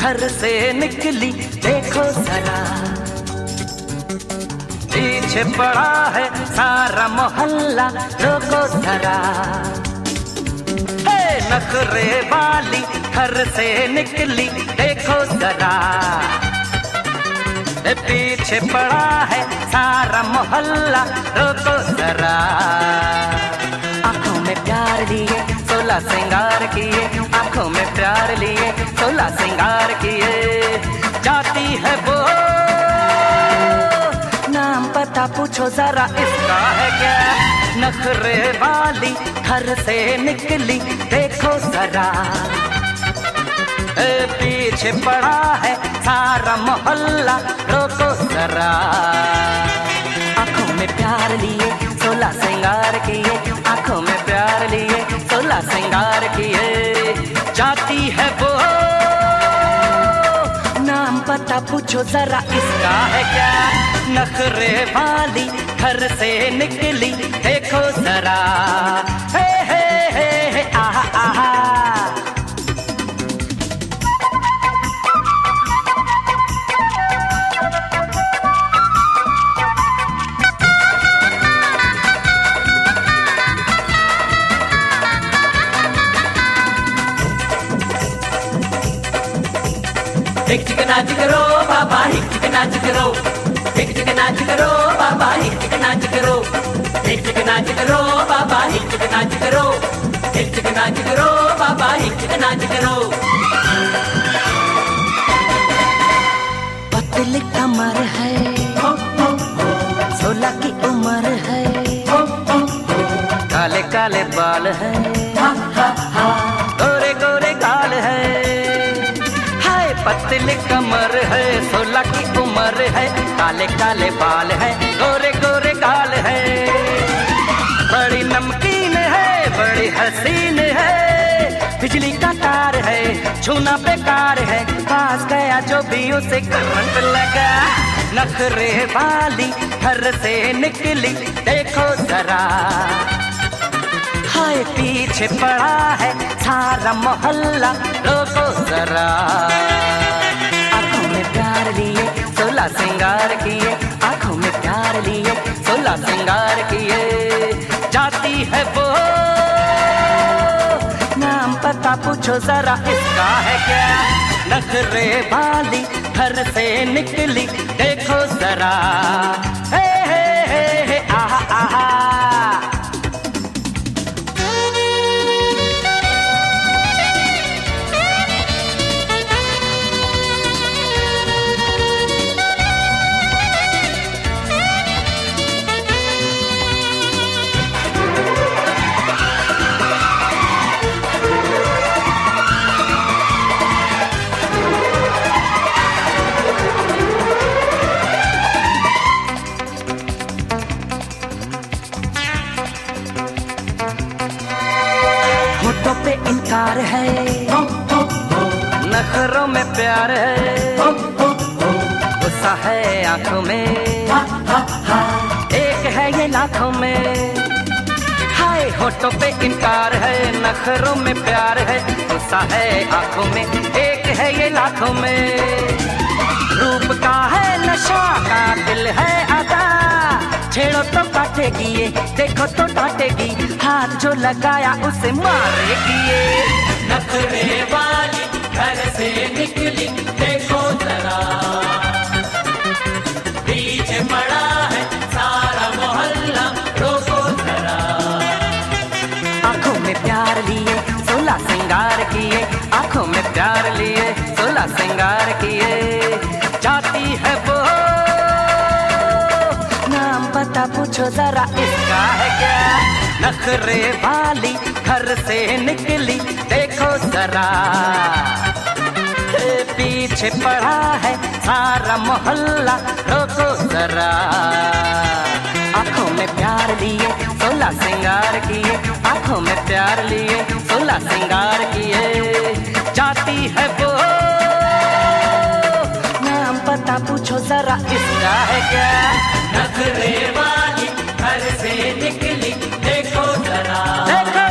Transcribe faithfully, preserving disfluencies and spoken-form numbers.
घर से निकली देखो जरा, पीछे पड़ा है सारा मोहल्ला रोको जरा। हे नखरे वाली घर से निकली देखो जरा, पीछे पड़ा है सारा मोहल्ला रोको जरा। आंखों में प्यार लिए सोलह श्रृंगार किए, आंखों में प्यार लिए सोलह श्रृंगार किए। जाती है वो, नाम पता पूछो जरा इसका है क्या। नखरे वाली घर से निकली देखो जरा, पीछे पड़ा है सारा मोहल्ला रोको जरा। आंखों में प्यार लिए सोलह श्रृंगार किए, आंखों में प्यार लिए सोलह श्रृंगार किए। जाती है वो, नाम पता पूछो जरा इसका है क्या। नखरे वाली घर से निकली देखो जरा, हे हे हे हे आहा आहा। हिक चिक नाच करो बाबा, हिक चिक नाच करो, हिक चिक नाच करो बाबा, हिक चिक नाच करो, हिक चिक नाच करो बाबा, हिक चिक नाच करो, हिक चिक नाच करो बाबा, हिक चिक नाच करो। पतली कमर है, सोलह की उम्र है, काले काले बाल है, गोरे गोरे गाल है। पतली कमर है, सोलह की उम्र है, काले काले बाल है, गोरे गोरे गाल है। बड़ी नमकीन है, बड़ी हसीन है, बिजली का तार है, छूना बेकार है, पास गया जो भी उसे करंट लगा। नखरे वाली घर से निकली देखो जरा, हाय पीछे पड़ा है सारा मोहल्ला रोको जरा। आंखों में प्यार लिए सोलह श्रृंगार किए, आंखों में प्यार लिए सोलह श्रृंगार किए। जाती है वो, नाम पता पूछो जरा इसका है क्या। नखरे वाली घर से निकली देखो जरा, हे हे हे हे आहा आहा। होठों पे इनकार है, नखरों में प्यार है, गुस्सा है आंखों में, एक है ये लाखों में। हाय होठों पे इनकार है, नखरों में प्यार है, गुस्सा है आंखों में, एक है ये लाखों में। रूप का है नशा, का दिल है अदा, छेड़ो तो काटेगी ये, देखो तो डांटेगी, हाथ जो लगाया उसे मारेगी ये। नखरे वाली घर से निकली देखो जरा, पीछे पड़ा है सारा मोहल्ला रोको जरा। आंखों में प्यार लिए सोलह श्रृंगार किए, आंखों में प्यार लिए सोलह श्रृंगार किए। जाती है वो, नाम पता पूछो जरा इसका है क्या। नखरे वाली घर से निकली देखो जरा, पीछे पड़ा है सारा मोहल्ला रोको जरा। आंखों में प्यार लिए सोलह श्रृंगार किए, आंखों में प्यार लिए सोलह श्रृंगार किए। जाती है वो, नाम पता पूछो जरा इसका है क्या। नखरे वाली घर से निकली देखो जरा, देखो